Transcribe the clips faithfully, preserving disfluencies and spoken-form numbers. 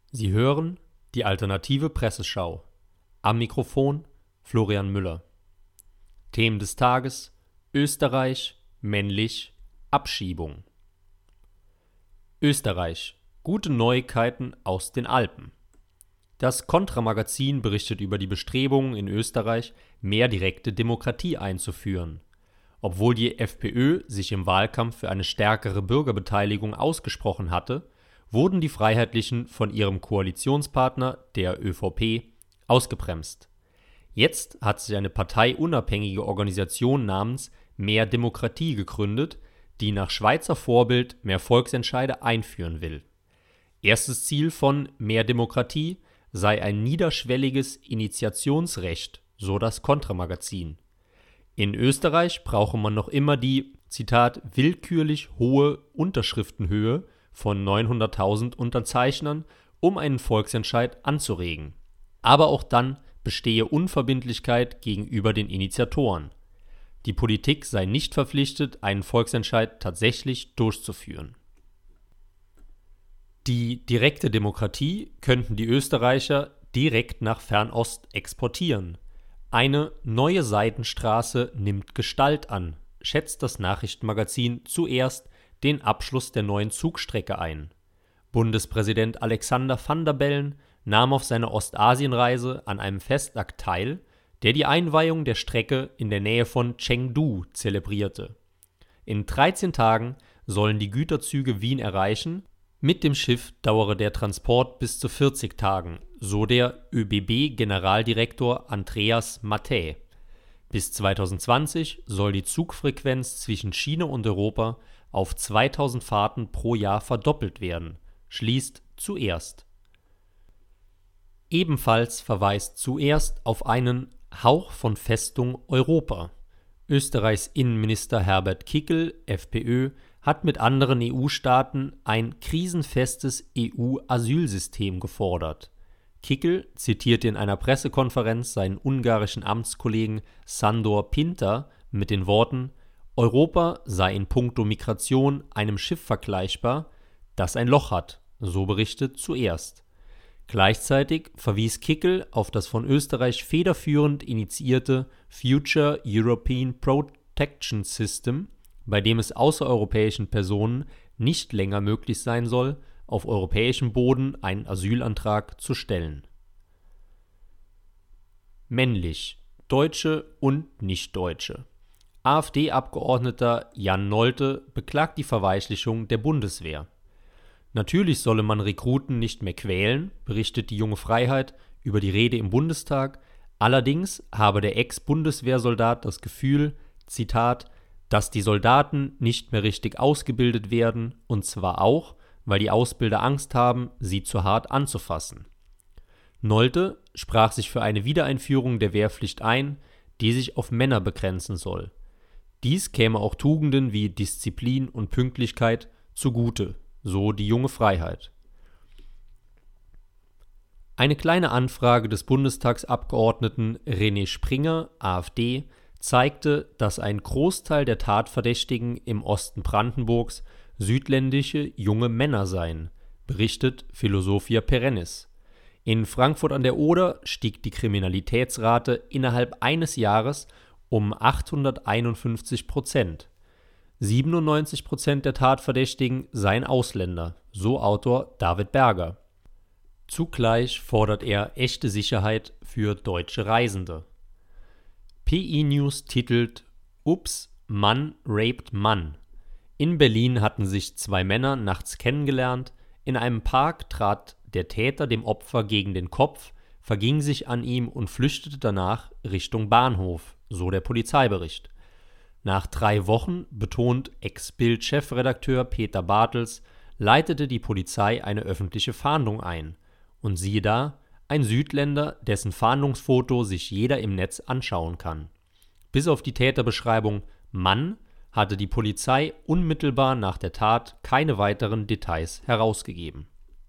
Sie hören die Alternative Presseschau. Am Mikrofon Florian Müller. Themen des Tages: Österreich, männlich, Abschiebung. Österreich: Gute Neuigkeiten aus den Alpen. Das Kontra-Magazin berichtet über die Bestrebungen in Österreich, mehr direkte Demokratie einzuführen. Obwohl die FPÖ sich im Wahlkampf für eine stärkere Bürgerbeteiligung ausgesprochen hatte, wurden die Freiheitlichen von ihrem Koalitionspartner, der ÖVP, ausgebremst. Jetzt hat sich eine parteiunabhängige Organisation namens Mehr Demokratie gegründet, die nach Schweizer Vorbild mehr Volksentscheide einführen will. Erstes Ziel von Mehr Demokratie sei ein niederschwelliges Initiationsrecht, so das Kontra-Magazin. In Österreich brauche man noch immer die, Zitat, willkürlich hohe Unterschriftenhöhe von neunhunderttausend Unterzeichnern, um einen Volksentscheid anzuregen. Aber auch dann bestehe Unverbindlichkeit gegenüber den Initiatoren. Die Politik sei nicht verpflichtet, einen Volksentscheid tatsächlich durchzuführen. Die direkte Demokratie könnten die Österreicher direkt nach Fernost exportieren. Eine neue Seidenstraße nimmt Gestalt an, schätzt das Nachrichtenmagazin zuerst den Abschluss der neuen Zugstrecke ein. Bundespräsident Alexander Van der Bellen nahm auf seiner Ostasienreise an einem Festakt teil, der die Einweihung der Strecke in der Nähe von Chengdu zelebrierte. In dreizehn Tagen sollen die Güterzüge Wien erreichen, mit dem Schiff dauere der Transport bis zu vierzig Tagen, so der ÖBB-Generaldirektor Andreas Mattei. Bis zweitausendzwanzig soll die Zugfrequenz zwischen China und Europa auf zweitausend Fahrten pro Jahr verdoppelt werden, schließt zuerst. Ebenfalls verweist zuerst auf einen Hauch von Festung Europa. Österreichs Innenminister Herbert Kickl, FPÖ, hat mit anderen E U-Staaten ein krisenfestes E U-Asylsystem gefordert. Kickl zitierte in einer Pressekonferenz seinen ungarischen Amtskollegen Sándor Pinter mit den Worten: Europa sei in puncto Migration einem Schiff vergleichbar, das ein Loch hat, so berichtet zuerst. Gleichzeitig verwies Kickl auf das von Österreich federführend initiierte Future European Protection System, bei dem es außereuropäischen Personen nicht länger möglich sein soll, auf europäischem Boden einen Asylantrag zu stellen. Männlich, Deutsche und Nichtdeutsche. AfD-Abgeordneter Jan Nolte beklagt die Verweichlichung der Bundeswehr. Natürlich solle man Rekruten nicht mehr quälen, berichtet die Junge Freiheit über die Rede im Bundestag. Allerdings habe der Ex-Bundeswehrsoldat das Gefühl, Zitat, dass die Soldaten nicht mehr richtig ausgebildet werden, und zwar auch, weil die Ausbilder Angst haben, sie zu hart anzufassen. Nolte sprach sich für eine Wiedereinführung der Wehrpflicht ein, die sich auf Männer begrenzen soll. Dies käme auch Tugenden wie Disziplin und Pünktlichkeit zugute, so die Junge Freiheit. Eine kleine Anfrage des Bundestagsabgeordneten René Springer, AfD, zeigte, dass ein Großteil der Tatverdächtigen im Osten Brandenburgs südländische junge Männer seien, berichtet Philosophia Perennis. In Frankfurt an der Oder stieg die Kriminalitätsrate innerhalb eines Jahres um achthunderteinundfünfzig Prozent. siebenundneunzig Prozent der Tatverdächtigen seien Ausländer, so Autor David Berger. Zugleich fordert er echte Sicherheit für deutsche Reisende. P I News titelt Ups, Mann raped Mann. In Berlin hatten sich zwei Männer nachts kennengelernt. In einem Park trat der Täter dem Opfer gegen den Kopf, verging sich an ihm und flüchtete danach Richtung Bahnhof, so der Polizeibericht. Nach drei Wochen, betont Ex-Bild-Chefredakteur Peter Bartels, leitete die Polizei eine öffentliche Fahndung ein. Und siehe da, ein Südländer, dessen Fahndungsfoto sich jeder im Netz anschauen kann. Bis auf die Täterbeschreibung Mann hatte die Polizei unmittelbar nach der Tat keine weiteren Details herausgegeben.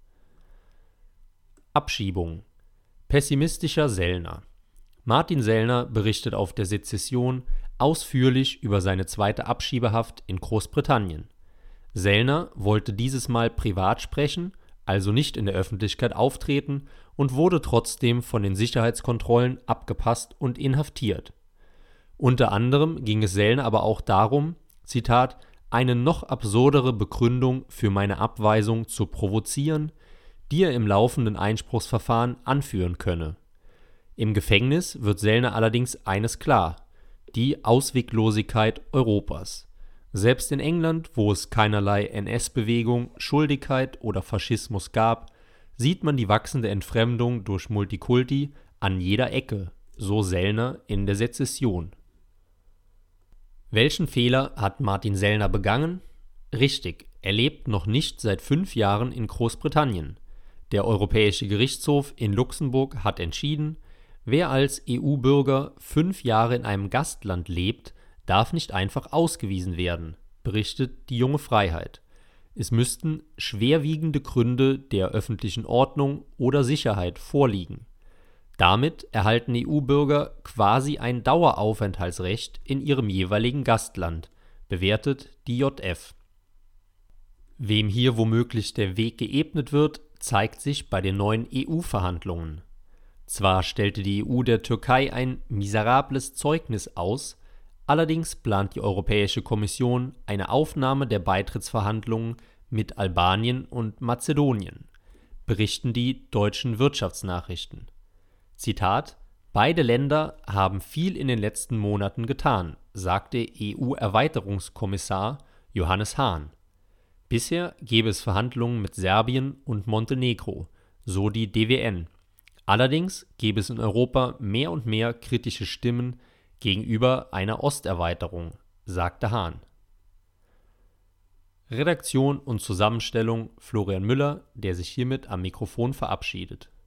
Abschiebung. Pessimistischer Sellner. Martin Sellner berichtet auf der Sezession ausführlich über seine zweite Abschiebehaft in Großbritannien. Sellner wollte dieses Mal privat sprechen, also nicht in der Öffentlichkeit auftreten und wurde trotzdem von den Sicherheitskontrollen abgepasst und inhaftiert. Unter anderem ging es Sellner aber auch darum, Zitat, eine noch absurdere Begründung für meine Abweisung zu provozieren, die er im laufenden Einspruchsverfahren anführen könne. Im Gefängnis wird Sellner allerdings eines klar: die Ausweglosigkeit Europas. Selbst in England, wo es keinerlei N S-Bewegung, Schuldigkeit oder Faschismus gab, sieht man die wachsende Entfremdung durch Multikulti an jeder Ecke, so Sellner in der Sezession. Welchen Fehler hat Martin Sellner begangen? Richtig, er lebt noch nicht seit fünf Jahren in Großbritannien. Der Europäische Gerichtshof in Luxemburg hat entschieden, wer als E U-Bürger fünf Jahre in einem Gastland lebt, darf nicht einfach ausgewiesen werden, berichtet die Junge Freiheit. Es müssten schwerwiegende Gründe der öffentlichen Ordnung oder Sicherheit vorliegen. Damit erhalten E U-Bürger quasi ein Daueraufenthaltsrecht in ihrem jeweiligen Gastland, bewertet die J F. Wem hier womöglich der Weg geebnet wird, zeigt sich bei den neuen E U-Verhandlungen. Zwar stellte die E U der Türkei ein miserables Zeugnis aus, allerdings plant die Europäische Kommission eine Aufnahme der Beitrittsverhandlungen mit Albanien und Mazedonien, berichten die deutschen Wirtschaftsnachrichten. Zitat: Beide Länder haben viel in den letzten Monaten getan, sagte E U-Erweiterungskommissar Johannes Hahn. Bisher gäbe es Verhandlungen mit Serbien und Montenegro, so die D W N. Allerdings gäbe es in Europa mehr und mehr kritische Stimmen gegenüber einer Osterweiterung, sagte Hahn. Redaktion und Zusammenstellung Florian Müller, der sich hiermit am Mikrofon verabschiedet.